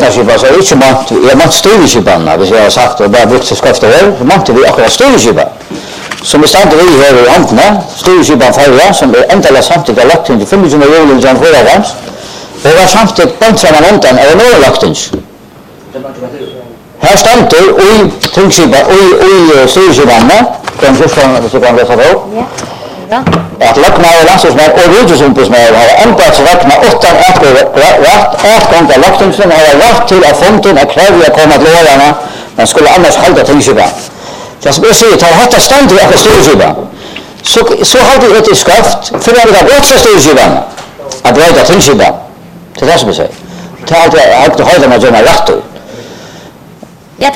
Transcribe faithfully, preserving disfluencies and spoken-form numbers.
Løgnaskipa, så er ikke mant, jeg mant styreskipanna, hvis jeg har sagt, og bare brukt skrift og år, så mant vi akkurat styreskipa. Som vi stande vi her i Antene, styreskipan Farja, som er endelig samtidig lagt til femogtjúgunda juli nítjan hundrað og fýraoghálvfems, og var samtidig bant saman undan av några lagtins. Her stander i tingskipa, i styreskipanna, kan fjorton, hvis du kan lesa det opp, at lagna av landstingsmenn og rydelsombudsmenn har embedsverkna åttan atgång av lagtingsen har rett til at fonden er krevig å komme til årene, men skulle annars halda tingskipan. Det som jeg sier, tar hatt stand i akkurat styreskipan, så, så hadde jeg etter skaft, for jeg hadde åtsa styreskipan, at brøyda tingskipan. Det er det som jeg sier. Det er alltid høyde med å gjøre rett.